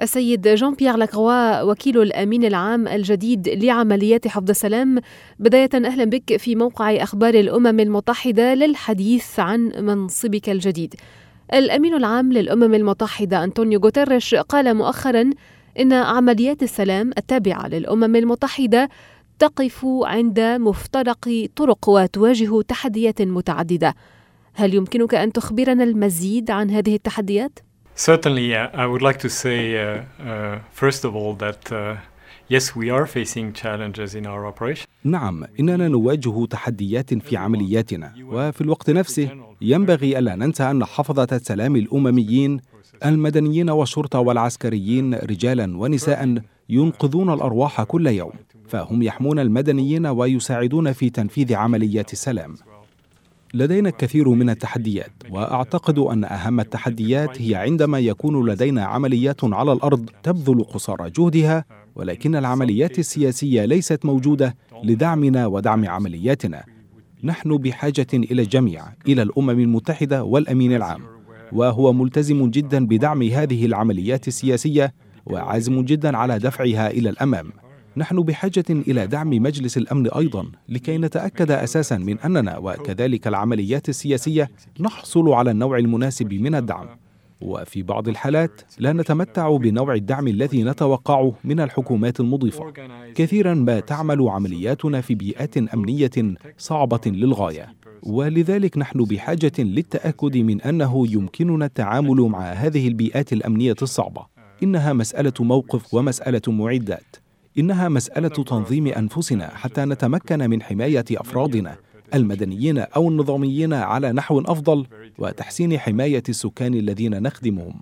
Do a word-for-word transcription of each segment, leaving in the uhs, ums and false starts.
السيد جان بيير لاكروا وكيل الأمين العام الجديد لعمليات حفظ السلام، بداية أهلا بك في موقع أخبار الأمم المتحدة للحديث عن منصبك الجديد. الأمين العام للأمم المتحدة أنطونيو غوتيريش قال مؤخرا إن عمليات السلام التابعة للأمم المتحدة تقف عند مفترق طرق وتواجه تحديات متعددة. هل يمكنك أن تخبرنا المزيد عن هذه التحديات؟ Certainly, uh, I would like to say uh, uh, first of all that uh, yes, we are facing challenges in our operation. نعم، إننا نواجه تحديات في عملياتنا، وفي الوقت نفسه ينبغي ألا ننسى أن حفظة السلام الأمميين المدنيين والشرطة والعسكريين رجالا ونساء ينقذون الأرواح كل يوم، فهم يحمون المدنيين ويساعدون في تنفيذ عمليات السلام. لدينا الكثير من التحديات، وأعتقد أن أهم التحديات هي عندما يكون لدينا عمليات على الأرض تبذل قصارى جهدها، ولكن العمليات السياسية ليست موجودة لدعمنا ودعم عملياتنا. نحن بحاجة إلى الجميع، إلى الأمم المتحدة والأمين العام، وهو ملتزم جدا بدعم هذه العمليات السياسية وعازم جدا على دفعها إلى الأمام. نحن بحاجة إلى دعم مجلس الأمن أيضا لكي نتأكد أساسا من أننا وكذلك العمليات السياسية نحصل على النوع المناسب من الدعم، وفي بعض الحالات لا نتمتع بنوع الدعم الذي نتوقعه من الحكومات المضيفة. كثيرا ما تعمل عملياتنا في بيئات أمنية صعبة للغاية، ولذلك نحن بحاجة للتأكد من أنه يمكننا التعامل مع هذه البيئات الأمنية الصعبة. إنها مسألة موقف ومسألة معدات، إنها مسألة تنظيم أنفسنا حتى نتمكن من حماية أفرادنا المدنيين أو النظاميين على نحو أفضل وتحسين حماية السكان الذين نخدمهم.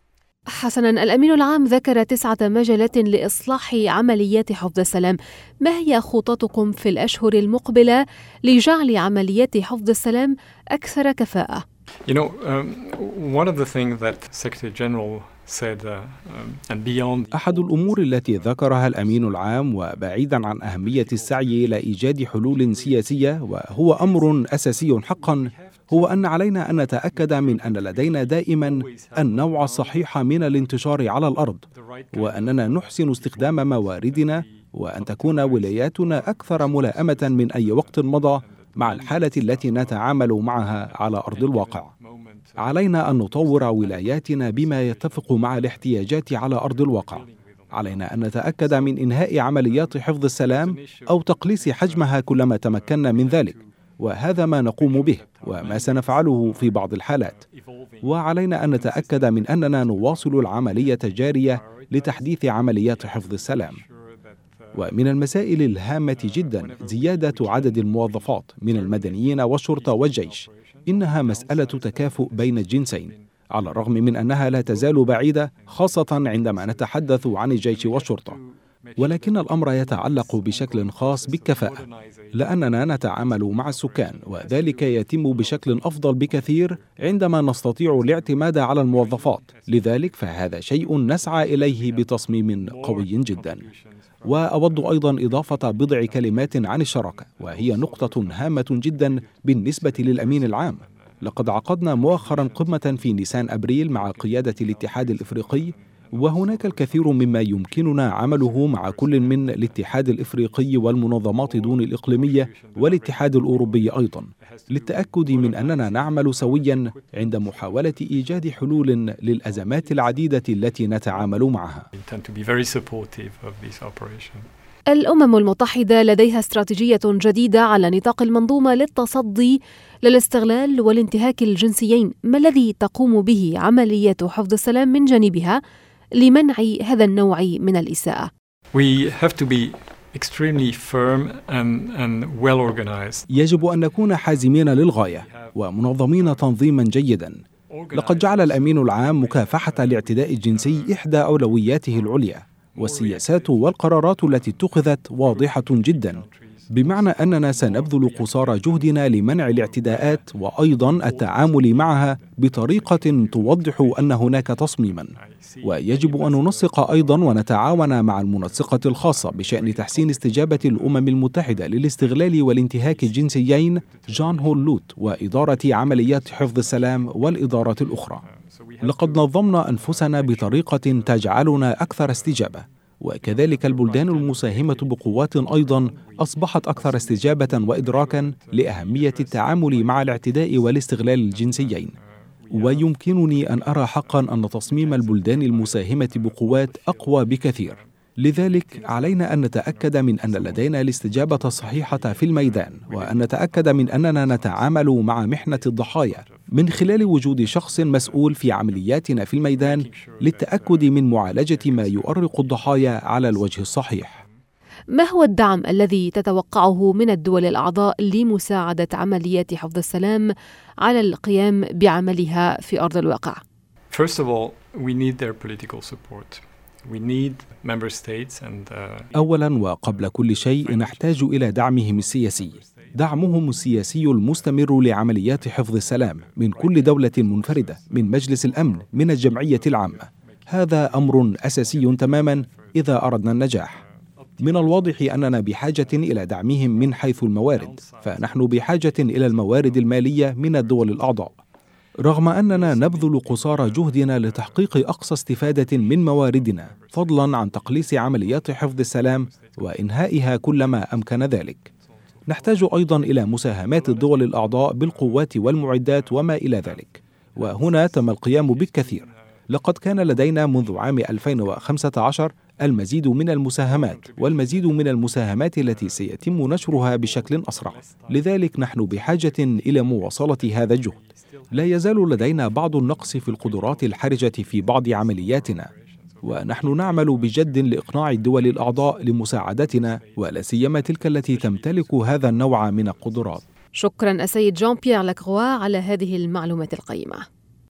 حسناً، الأمين العام ذكر تسعة مجالات لإصلاح عمليات حفظ السلام. ما هي خططكم في الأشهر المقبلة لجعل عمليات حفظ السلام أكثر كفاءة؟ You know, um, one of the things that Secretary General said uh, um, and beyond. أحد الأمور التي ذكرها الأمين العام وبعيداً عن أهمية السعي إلى إيجاد حلول سياسية، وهو أمر أساسي حقاً، هو أن علينا أن نتأكد من أن لدينا دائماً النوع الصحيح من الانتشار على الأرض، وأننا نحسن استخدام مواردنا، وأن تكون ولاياتنا أكثر ملائمة من أي وقت مضى مع الحالة التي نتعامل معها على أرض الواقع. علينا أن نطور ولاياتنا بما يتفق مع الاحتياجات على أرض الواقع. علينا أن نتأكد من إنهاء عمليات حفظ السلام أو تقليص حجمها كلما تمكنا من ذلك، وهذا ما نقوم به وما سنفعله في بعض الحالات. وعلينا أن نتأكد من أننا نواصل العملية الجارية لتحديث عمليات حفظ السلام. ومن المسائل الهامة جدا زيادة عدد الموظفات من المدنيين والشرطة والجيش. إنها مسألة تكافؤ بين الجنسين، على الرغم من أنها لا تزال بعيدة، خاصة عندما نتحدث عن الجيش والشرطة، ولكن الأمر يتعلق بشكل خاص بالكفاءة، لأننا نتعامل مع السكان، وذلك يتم بشكل أفضل بكثير عندما نستطيع الاعتماد على الموظفات. لذلك فهذا شيء نسعى إليه بتصميم قوي جدا. وأود أيضا إضافة بضع كلمات عن الشراكة، وهي نقطة هامة جدا بالنسبة للأمين العام. لقد عقدنا مؤخرا قمة في نيسان أبريل مع قيادة الاتحاد الإفريقي، وهناك الكثير مما يمكننا عمله مع كل من الاتحاد الإفريقي والمنظمات دون الإقليمية والاتحاد الأوروبي أيضا، للتأكد من أننا نعمل سويا عند محاولة إيجاد حلول للأزمات العديدة التي نتعامل معها. الأمم المتحدة لديها استراتيجية جديدة على نطاق المنظومة للتصدي للاستغلال والانتهاك الجنسيين. ما الذي تقوم به عمليات حفظ السلام من جانبها لمنع هذا النوع من الإساءة؟ We have to be extremely firm and, and well organized. يجب أن نكون حازمين للغاية ومنظمين تنظيما جيدا. لقد جعل الأمين العام مكافحة الاعتداء الجنسي إحدى أولوياته العليا، والسياسات والقرارات التي اتخذت واضحة جدا، بمعنى أننا سنبذل قصارى جهدنا لمنع الاعتداءات وأيضا التعامل معها بطريقة توضح أن هناك تصميما. ويجب أن ننسق أيضا ونتعاون مع المنسقة الخاصة بشأن تحسين استجابة الأمم المتحدة للاستغلال والانتهاك الجنسيين جان هول لوت وإدارة عمليات حفظ السلام والإدارات الأخرى. لقد نظمنا أنفسنا بطريقة تجعلنا أكثر استجابة، وكذلك البلدان المساهمة بقوات أيضا أصبحت أكثر استجابة وإدراكا لأهمية التعامل مع الاعتداء والاستغلال الجنسيين. ويمكنني أن أرى حقا أن تصميم البلدان المساهمة بقوات أقوى بكثير. لذلك علينا أن نتأكد من أن لدينا الاستجابة الصحيحة في الميدان، وأن نتأكد من أننا نتعامل مع محنة الضحايا من خلال وجود شخص مسؤول في عملياتنا في الميدان للتأكد من معالجة ما يؤرق الضحايا على الوجه الصحيح. ما هو الدعم الذي تتوقعه من الدول الأعضاء لمساعدة عمليات حفظ السلام على القيام بعملها في أرض الواقع؟ First of all, we need their political support. We need member states and uh... أولاً وقبل كل شيء نحتاج إلى دعمهم السياسي، دعمهم السياسي المستمر لعمليات حفظ السلام من كل دولة منفردة، من مجلس الأمن، من الجمعية العامة. هذا أمر أساسي تماماً إذا أردنا النجاح. من الواضح أننا بحاجة إلى دعمهم من حيث الموارد، فنحن بحاجة إلى الموارد المالية من الدول الأعضاء. رغم أننا نبذل قصارى جهدنا لتحقيق أقصى استفادة من مواردنا، فضلاً عن تقليص عمليات حفظ السلام وإنهائها كلما أمكن ذلك. نحتاج أيضاً إلى مساهمات الدول الأعضاء بالقوات والمعدات وما إلى ذلك، وهنا تم القيام بالكثير. لقد كان لدينا منذ عام ألفين وخمسة عشر المزيد من المساهمات، والمزيد من المساهمات التي سيتم نشرها بشكل أسرع. لذلك نحن بحاجة إلى مواصلة هذا الجهد. لا يزال لدينا بعض النقص في القدرات الحرجة في بعض عملياتنا، ونحن نعمل بجد لإقناع الدول الأعضاء لمساعدتنا، ولا سيما تلك التي تمتلك هذا النوع من القدرات. شكرا السيد جان بيير لاكروا على هذه المعلومات القيمة.